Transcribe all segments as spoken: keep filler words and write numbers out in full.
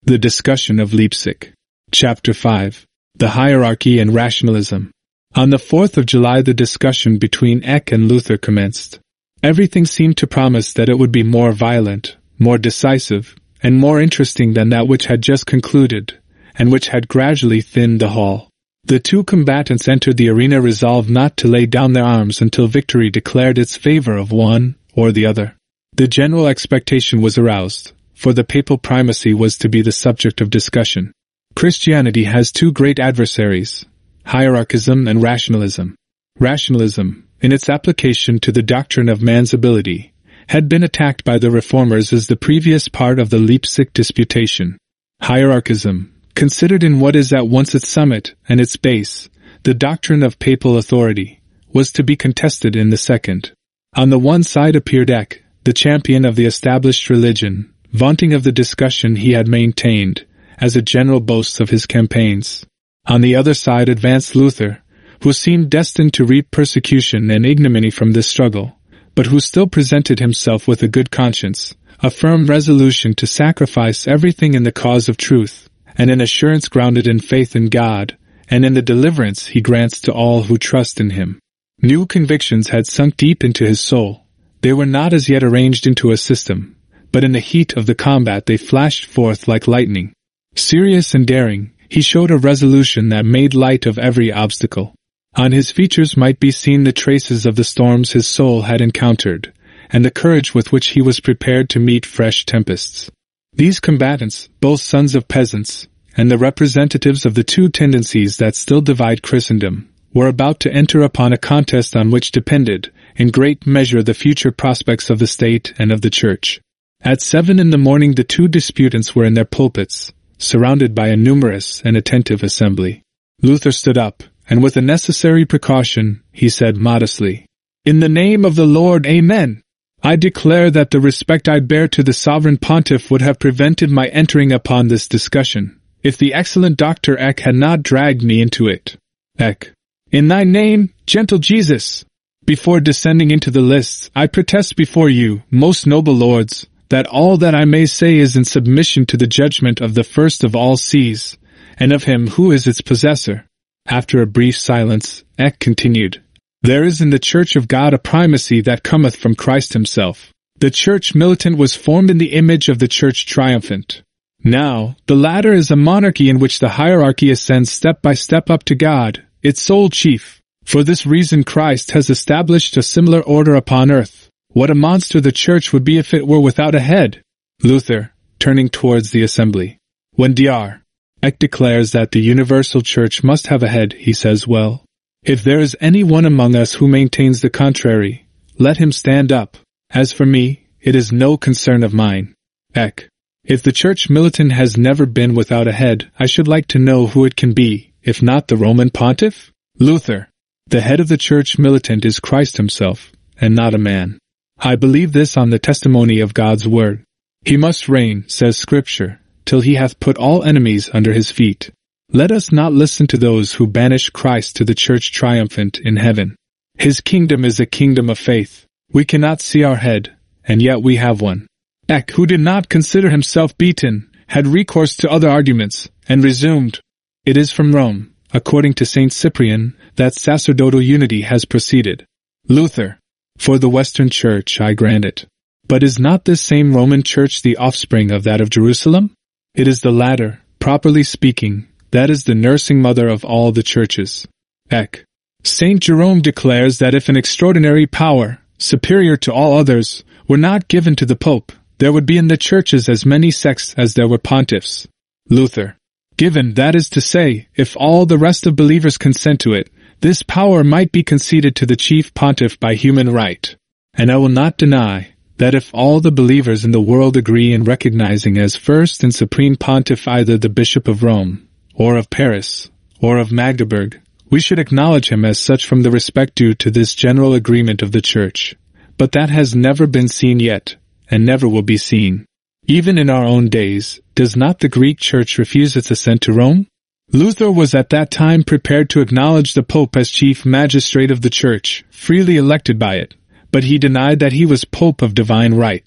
The Discussion of Leipzig. Chapter five. The Hierarchy and Rationalism. On the fourth of July the discussion between Eck and Luther commenced. Everything seemed to promise that it would be more violent, more decisive, and more interesting than that which had just concluded, and which had gradually thinned the hall. The two combatants entered the arena resolved not to lay down their arms until victory declared its favor of one or the other. The general expectation was aroused, for the papal primacy was to be the subject of discussion. Christianity has two great adversaries, hierarchism and rationalism. Rationalism, in its application to the doctrine of man's ability, had been attacked by the Reformers as the previous part of the Leipzig disputation. Hierarchism, considered in what is at once its summit and its base, the doctrine of papal authority, was to be contested in the second. On the one side appeared Eck, the champion of the established religion, vaunting of the discussion he had maintained, as a general boast of his campaigns. On the other side advanced Luther, who seemed destined to reap persecution and ignominy from this struggle, but who still presented himself with a good conscience, a firm resolution to sacrifice everything in the cause of truth, and an assurance grounded in faith in God, and in the deliverance he grants to all who trust in him. New convictions had sunk deep into his soul. They were not as yet arranged into a system, but in the heat of the combat they flashed forth like lightning. Serious and daring, he showed a resolution that made light of every obstacle. On his features might be seen the traces of the storms his soul had encountered, and the courage with which he was prepared to meet fresh tempests. These combatants, both sons of peasants, and the representatives of the two tendencies that still divide Christendom, were about to enter upon a contest on which depended, in great measure, the future prospects of the state and of the Church. At seven in the morning the two disputants were in their pulpits, surrounded by a numerous and attentive assembly. Luther stood up, and with a necessary precaution, he said modestly, "In the name of the Lord, Amen. I declare that the respect I bear to the sovereign pontiff would have prevented my entering upon this discussion, if the excellent Doctor Eck had not dragged me into it." Eck. "In thy name, gentle Jesus! Before descending into the lists, I protest before you, most noble lords, that all that I may say is in submission to the judgment of the first of all seas, and of him who is its possessor." After a brief silence, Eck continued, "There is in the Church of God a primacy that cometh from Christ himself. The Church militant was formed in the image of the Church triumphant. Now, the latter is a monarchy in which the hierarchy ascends step by step up to God, its sole chief. For this reason Christ has established a similar order upon earth. What a monster the Church would be if it were without a head." Luther, turning towards the assembly. When Dr. Eck declares that the universal Church must have a head, he says, well, if there is any one among us who maintains the contrary, let him stand up. As for me, it is no concern of mine. Eck. If the Church militant has never been without a head, I should like to know who it can be, if not the Roman Pontiff? Luther. The head of the Church militant is Christ himself, and not a man. I believe this on the testimony of God's word. He must reign, says Scripture, till he hath put all enemies under his feet. Let us not listen to those who banish Christ to the Church triumphant in heaven. His kingdom is a kingdom of faith. We cannot see our head, and yet we have one. Eck, who did not consider himself beaten, had recourse to other arguments, and resumed, "It is from Rome, according to Saint Cyprian, that sacerdotal unity has proceeded." Luther. For the Western Church I grant it. But is not this same Roman Church the offspring of that of Jerusalem? It is the latter, properly speaking, that is the nursing mother of all the churches. Eck. Saint Jerome declares that if an extraordinary power, superior to all others, were not given to the Pope, there would be in the churches as many sects as there were pontiffs. Luther. Given, that is to say, if all the rest of believers consent to it, this power might be conceded to the chief pontiff by human right. And I will not deny that if all the believers in the world agree in recognizing as first and supreme pontiff either the Bishop of Rome, or of Paris, or of Magdeburg, we should acknowledge him as such from the respect due to this general agreement of the Church. But that has never been seen yet, and never will be seen. Even in our own days, does not the Greek Church refuse its assent to Rome? Luther was at that time prepared to acknowledge the Pope as chief magistrate of the Church, freely elected by it, but he denied that he was Pope of divine right.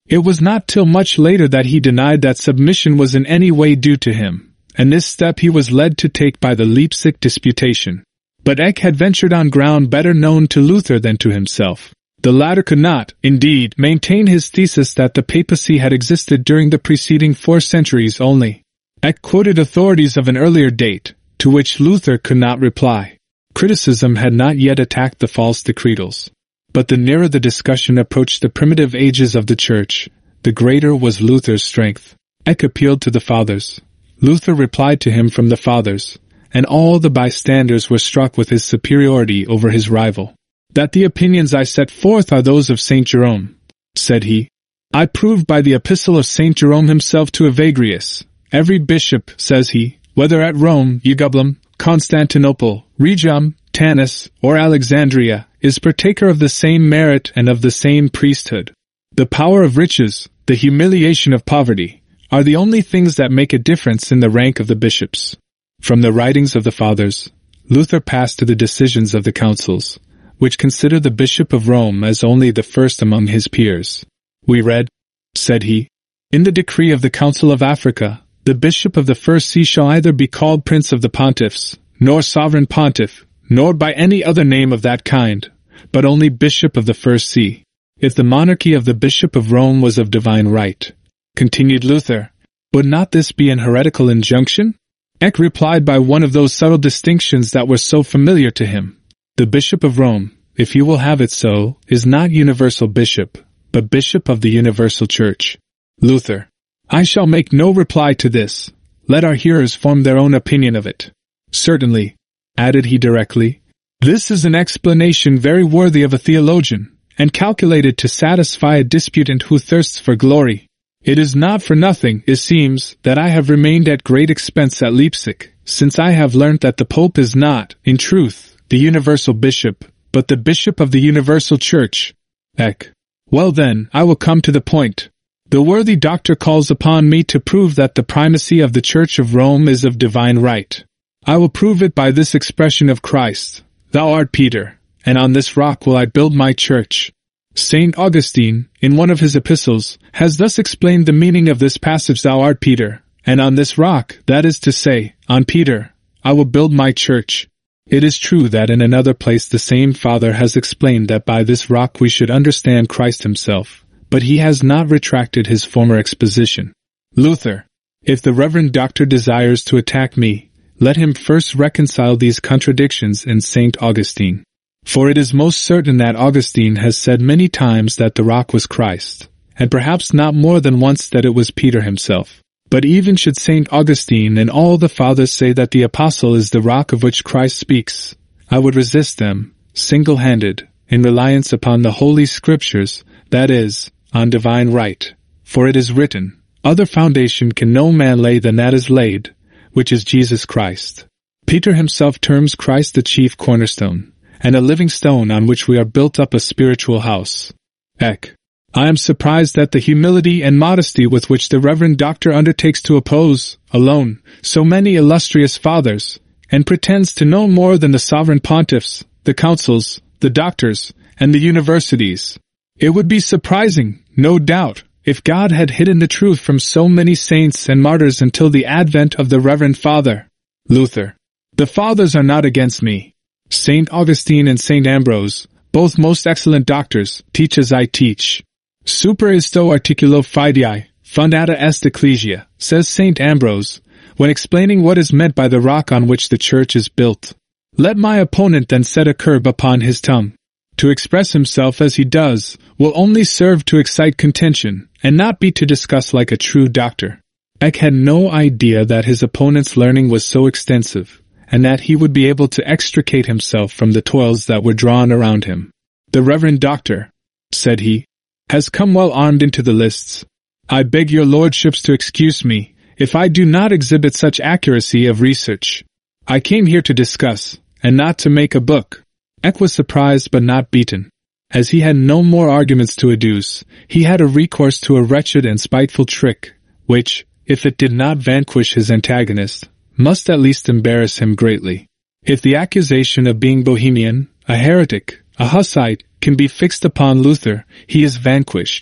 It was not till much later that he denied that submission was in any way due to him, and this step he was led to take by the Leipzig disputation. But Eck had ventured on ground better known to Luther than to himself. The latter could not, indeed, maintain his thesis that the papacy had existed during the preceding four centuries only. Eck quoted authorities of an earlier date, to which Luther could not reply. Criticism had not yet attacked the false decretals. But the nearer the discussion approached the primitive ages of the Church, the greater was Luther's strength. Eck appealed to the Fathers. Luther replied to him from the Fathers, and all the bystanders were struck with his superiority over his rival. That the opinions I set forth are those of Saint Jerome, said he, I prove by the epistle of Saint Jerome himself to Evagrius. Every bishop, says he, whether at Rome, Eugubulum, Constantinople, Rhegium, Tanis, or Alexandria, is partaker of the same merit and of the same priesthood. The power of riches, the humiliation of poverty, are the only things that make a difference in the rank of the bishops. From the writings of the Fathers, Luther passed to the decisions of the councils, which consider the Bishop of Rome as only the first among his peers. We read, said he, in the decree of the Council of Africa, the Bishop of the First See shall either be called Prince of the Pontiffs, nor Sovereign Pontiff, nor by any other name of that kind, but only Bishop of the First See. If the monarchy of the Bishop of Rome was of divine right, continued Luther, would not this be an heretical injunction? Eck replied by one of those subtle distinctions that were so familiar to him. The Bishop of Rome, if you will have it so, is not universal bishop, but bishop of the universal Church. Luther. I shall make no reply to this. Let our hearers form their own opinion of it. Certainly, added he directly, this is an explanation very worthy of a theologian, and calculated to satisfy a disputant who thirsts for glory. It is not for nothing, it seems, that I have remained at great expense at Leipzig, since I have learnt that the Pope is not, in truth, the universal bishop, but the bishop of the universal Church. Eck. Well then, I will come to the point. The worthy doctor calls upon me to prove that the primacy of the Church of Rome is of divine right. I will prove it by this expression of Christ, Thou art Peter, and on this rock will I build my church. Saint Augustine, in one of his epistles, has thus explained the meaning of this passage, Thou art Peter, and on this rock, that is to say, on Peter, I will build my church. It is true that in another place the same Father has explained that by this rock we should understand Christ himself, but he has not retracted his former exposition. Luther. If the Reverend Doctor desires to attack me, let him first reconcile these contradictions in Saint Augustine. For it is most certain that Augustine has said many times that the rock was Christ, and perhaps not more than once that it was Peter himself. But even should Saint Augustine and all the Fathers say that the Apostle is the rock of which Christ speaks, I would resist them, single-handed, in reliance upon the Holy Scriptures, that is, on divine right. For it is written, Other foundation can no man lay than that is laid, which is Jesus Christ. Peter himself terms Christ the chief cornerstone, and a living stone on which we are built up a spiritual house. Eck. I am surprised at the humility and modesty with which the Reverend Doctor undertakes to oppose, alone, so many illustrious fathers, and pretends to know more than the sovereign pontiffs, the councils, the doctors, and the universities. It would be surprising, no doubt, if God had hidden the truth from so many saints and martyrs until the advent of the Reverend Father. Luther. The Fathers are not against me. Saint Augustine and Saint Ambrose, both most excellent doctors, teach as I teach. Super isto articulo fidei, fundata est ecclesia, says Saint Ambrose, when explaining what is meant by the rock on which the Church is built. Let my opponent then set a curb upon his tongue. To express himself as he does will only serve to excite contention, and not be to discuss like a true doctor. Eck had no idea that his opponent's learning was so extensive, and that he would be able to extricate himself from the toils that were drawn around him. The Reverend Doctor, said he, has come well armed into the lists. I beg your lordships to excuse me, if I do not exhibit such accuracy of research. I came here to discuss, and not to make a book. Eck was surprised but not beaten. As he had no more arguments to adduce, he had a recourse to a wretched and spiteful trick, which, if it did not vanquish his antagonist, must at least embarrass him greatly. If the accusation of being Bohemian, a heretic, a Hussite, can be fixed upon Luther, he is vanquished.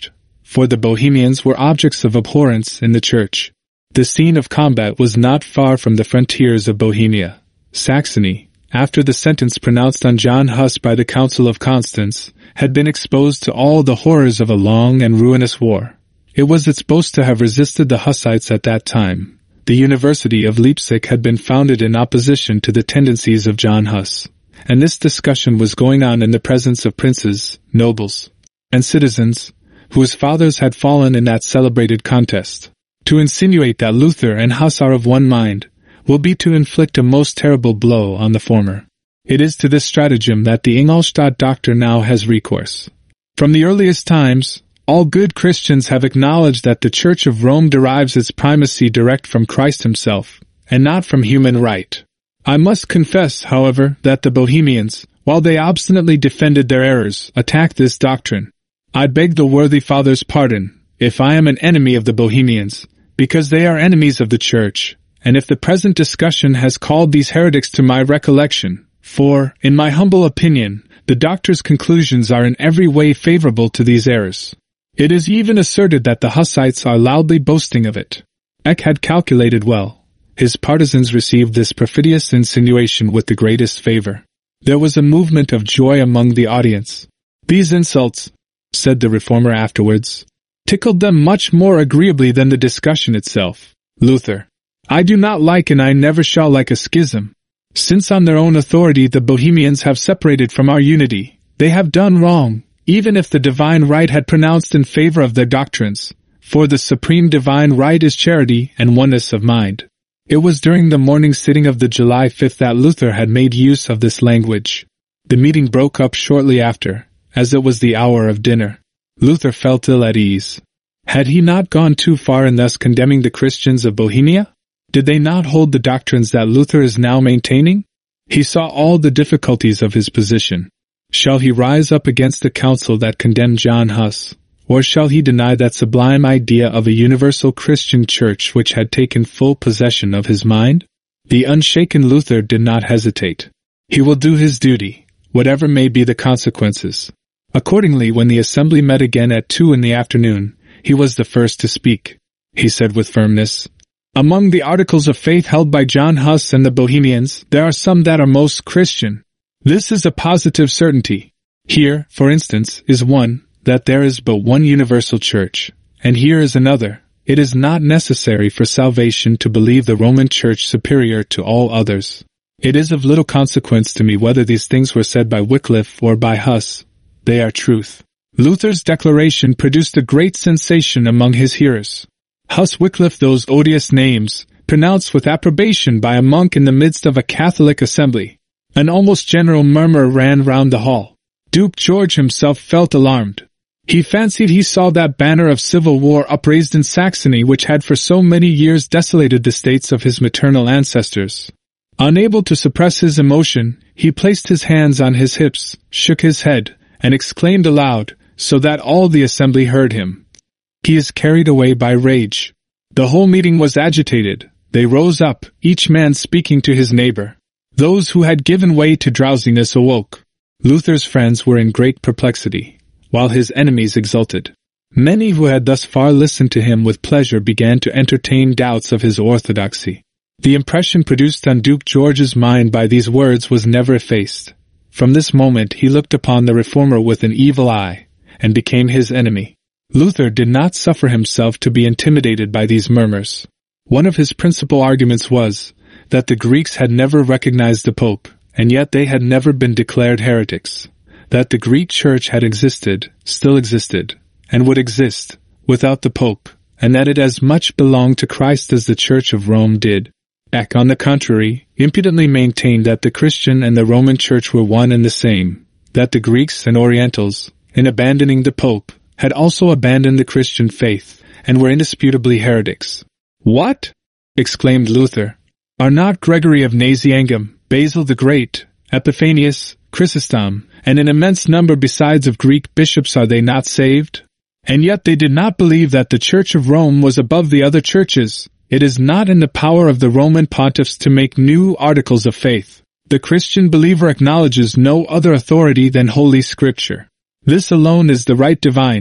for the Bohemians were objects of abhorrence in the church. The scene of combat was not far from the frontiers of Bohemia. Saxony, after the sentence pronounced on John Huss by the Council of Constance, had been exposed to all the horrors of a long and ruinous war. It was its boast to have resisted the Hussites at that time. The University of Leipzig had been founded in opposition to the tendencies of John Huss, and this discussion was going on in the presence of princes, nobles, and citizens, whose fathers had fallen in that celebrated contest. To insinuate that Luther and Huss are of one mind will be to inflict a most terrible blow on the former. It is to this stratagem that the Ingolstadt doctor now has recourse. From the earliest times, all good Christians have acknowledged that the Church of Rome derives its primacy direct from Christ himself, and not from human right. I must confess, however, that the Bohemians, while they obstinately defended their errors, attacked this doctrine. I beg the worthy Father's pardon, if I am an enemy of the Bohemians, because they are enemies of the Church, and if the present discussion has called these heretics to my recollection, for, in my humble opinion, the doctor's conclusions are in every way favorable to these errors. It is even asserted that the Hussites are loudly boasting of it. Eck had calculated well. His partisans received this perfidious insinuation with the greatest favor. There was a movement of joy among the audience. These insults, said the reformer afterwards, tickled them much more agreeably than the discussion itself. Luther: I do not like and I never shall like a schism. Since on their own authority the Bohemians have separated from our unity, they have done wrong, even if the divine right had pronounced in favor of their doctrines, for the supreme divine right is charity and oneness of mind. It was during the morning sitting of the July fifth that Luther had made use of this language. The meeting broke up shortly after, as it was the hour of dinner. Luther felt ill at ease. Had he not gone too far in thus condemning the Christians of Bohemia? Did they not hold the doctrines that Luther is now maintaining? He saw all the difficulties of his position. Shall he rise up against the council that condemned John Huss, or shall he deny that sublime idea of a universal Christian church which had taken full possession of his mind? The unshaken Luther did not hesitate. He will do his duty, whatever may be the consequences. Accordingly, when the assembly met again at two in the afternoon, he was the first to speak. He said with firmness, Among the articles of faith held by John Huss and the Bohemians, there are some that are most Christian. This is a positive certainty. Here, for instance, is one, that there is but one universal church, and here is another. It is not necessary for salvation to believe the Roman Church superior to all others. It is of little consequence to me whether these things were said by Wycliffe or by Huss. They are truth. Luther's declaration produced a great sensation among his hearers. Huss, Wycliffe, those odious names, pronounced with approbation by a monk in the midst of a Catholic assembly. An almost general murmur ran round the hall. Duke George himself felt alarmed. He fancied he saw that banner of civil war upraised in Saxony which had for so many years desolated the states of his maternal ancestors. Unable to suppress his emotion, he placed his hands on his hips, shook his head, and exclaimed aloud, so that all the assembly heard him. He is carried away by rage. The whole meeting was agitated. They rose up, each man speaking to his neighbor. Those who had given way to drowsiness awoke. Luther's friends were in great perplexity, while his enemies exulted. Many who had thus far listened to him with pleasure began to entertain doubts of his orthodoxy. The impression produced on Duke George's mind by these words was never effaced. From this moment he looked upon the reformer with an evil eye, and became his enemy. Luther did not suffer himself to be intimidated by these murmurs. One of his principal arguments was, that the Greeks had never recognized the Pope, and yet they had never been declared heretics. That the Greek Church had existed, still existed, and would exist, without the Pope, and that it as much belonged to Christ as the Church of Rome did. Eck, on the contrary, impudently maintained that the Christian and the Roman Church were one and the same, that the Greeks and Orientals, in abandoning the Pope, had also abandoned the Christian faith, and were indisputably heretics. What? Exclaimed Luther. Are not Gregory of Nazianzum, Basil the Great, Epiphanius, Chrysostom, and an immense number besides of Greek bishops, are they not saved? And yet they did not believe that the Church of Rome was above the other churches. It is not in the power of the Roman pontiffs to make new articles of faith. The Christian believer acknowledges no other authority than Holy Scripture. This alone is the right divine.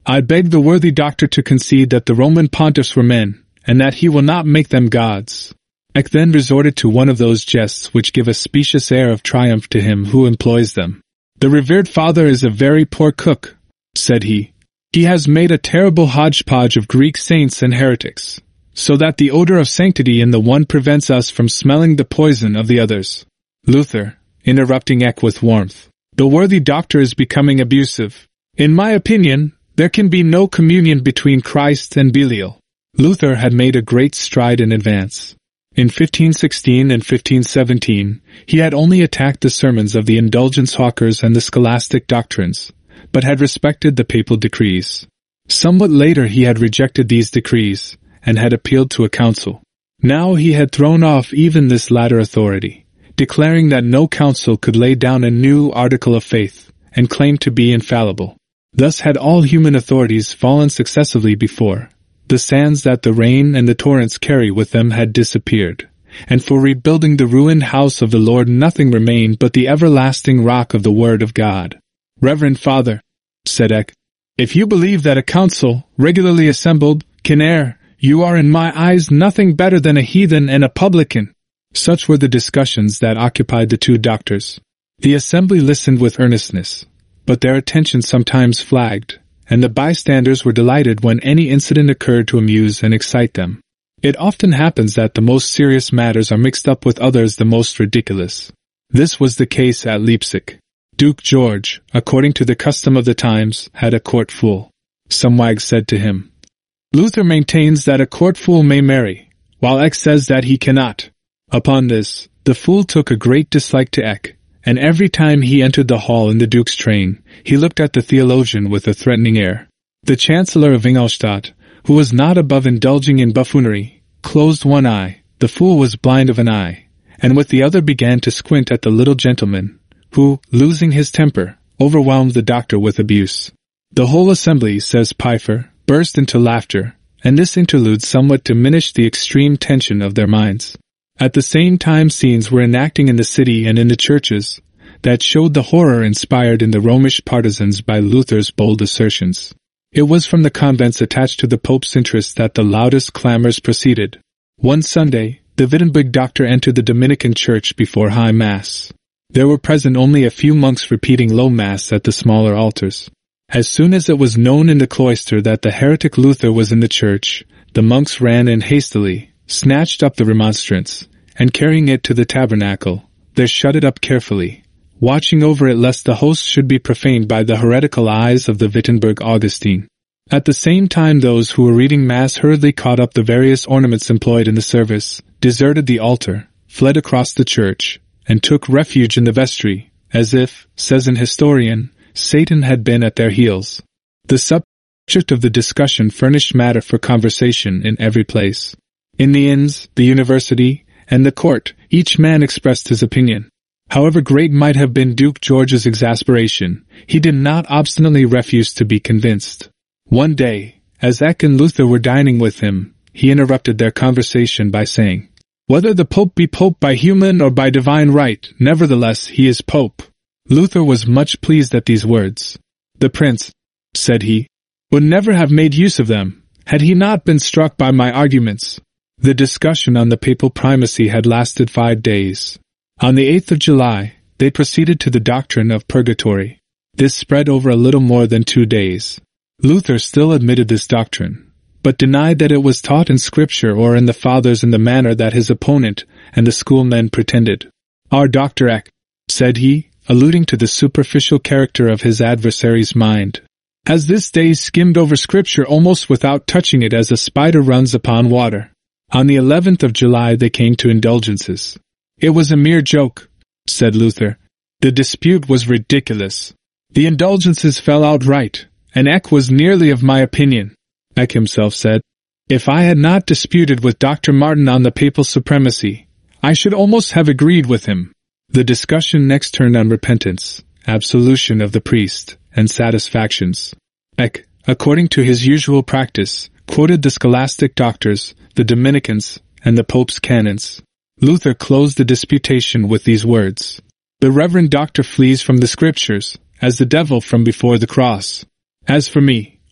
I beg the worthy doctor to concede that the Roman pontiffs were men, and that he will not make them gods. Eck then resorted to one of those jests which give a specious air of triumph to him who employs them. The revered father is a very poor cook, said he. He has made a terrible hodgepodge of Greek saints and heretics, so that the odor of sanctity in the one prevents us from smelling the poison of the others. Luther, interrupting Eck with warmth. The worthy doctor is becoming abusive. In my opinion, there can be no communion between Christ and Belial. Luther had made a great stride in advance. In fifteen sixteen and fifteen seventeen, he had only attacked the sermons of the indulgence hawkers and the scholastic doctrines, but had respected the papal decrees. Somewhat later he had rejected these decrees, and had appealed to a council. Now he had thrown off even this latter authority, declaring that no council could lay down a new article of faith, and claim to be infallible. Thus had all human authorities fallen successively before. The sands that the rain and the torrents carry with them had disappeared, and for rebuilding the ruined house of the Lord nothing remained but the everlasting rock of the Word of God. Reverend Father, said Eck, if you believe that a council, regularly assembled, can err, you are in my eyes nothing better than a heathen and a publican. Such were the discussions that occupied the two doctors. The assembly listened with earnestness, but their attention sometimes flagged, and the bystanders were delighted when any incident occurred to amuse and excite them. It often happens that the most serious matters are mixed up with others the most ridiculous. This was the case at Leipzig. Duke George, according to the custom of the times, had a court fool. Some wags said to him, Luther maintains that a court fool may marry, while Eck says that he cannot. Upon this, the fool took a great dislike to Eck, and every time he entered the hall in the Duke's train, he looked at the theologian with a threatening air. The Chancellor of Ingolstadt, who was not above indulging in buffoonery, closed one eye, the fool was blind of an eye, and with the other began to squint at the little gentleman, who, losing his temper, overwhelmed the doctor with abuse. The whole assembly, says Pfeiffer, burst into laughter, and this interlude somewhat diminished the extreme tension of their minds. At the same time scenes were enacting in the city and in the churches that showed the horror inspired in the Romish partisans by Luther's bold assertions. It was from the convents attached to the Pope's interest that the loudest clamors proceeded. One Sunday, the Wittenberg doctor entered the Dominican church before High Mass. There were present only a few monks repeating Low Mass at the smaller altars. As soon as it was known in the cloister that the heretic Luther was in the church, the monks ran in hastily, snatched up the remonstrance, and carrying it to the tabernacle, they shut it up carefully, watching over it lest the host should be profaned by the heretical eyes of the Wittenberg Augustine. At the same time those who were reading Mass hurriedly caught up the various ornaments employed in the service, deserted the altar, fled across the church, and took refuge in the vestry, as if, says an historian, Satan had been at their heels. The subject of the discussion furnished matter for conversation in every place. In the inns, the university, and the court, each man expressed his opinion. However great might have been Duke George's exasperation, he did not obstinately refuse to be convinced. One day, as Eck and Luther were dining with him, he interrupted their conversation by saying, Whether the Pope be Pope by human or by divine right, nevertheless he is Pope. Luther was much pleased at these words. The prince, said he, would never have made use of them, had he not been struck by my arguments. The discussion on the papal primacy had lasted five days. On the eighth of July, they proceeded to the doctrine of purgatory. This spread over a little more than two days. Luther still admitted this doctrine, but denied that it was taught in Scripture or in the Fathers in the manner that his opponent and the schoolmen pretended. Our Doctor Eck, said he, alluding to the superficial character of his adversary's mind, has this day skimmed over Scripture almost without touching it as a spider runs upon water. On the eleventh of July they came to indulgences. It was a mere joke, said Luther. The dispute was ridiculous. The indulgences fell outright, and Eck was nearly of my opinion. Eck himself said, If I had not disputed with Doctor Martin on the papal supremacy, I should almost have agreed with him. The discussion next turned on repentance, absolution of the priest, and satisfactions. Eck, according to his usual practice, quoted the scholastic doctors, the Dominicans, and the Pope's canons. Luther closed the disputation with these words, The Reverend Doctor flees from the Scriptures, as the devil from before the cross. As for me,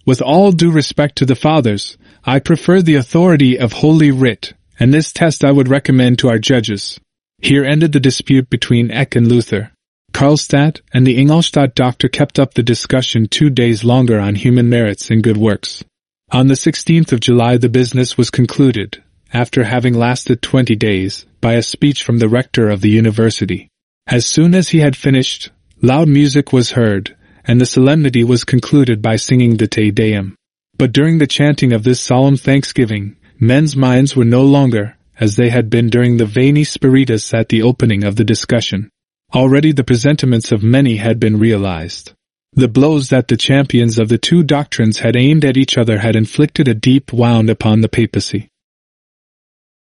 With all due respect to the Fathers, I prefer the authority of Holy Writ, and this test I would recommend to our judges. Here ended the dispute between Eck and Luther. Karlstadt and the Ingolstadt doctor kept up the discussion two days longer on human merits and good works. On the sixteenth of July the business was concluded, after having lasted twenty days, by a speech from the rector of the university. As soon as he had finished, loud music was heard, and the solemnity was concluded by singing the Te Deum. But during the chanting of this solemn thanksgiving, men's minds were no longer, as they had been during the Veni Spiritus at the opening of the discussion. Already the presentiments of many had been realized. The blows that the champions of the two doctrines had aimed at each other had inflicted a deep wound upon the papacy.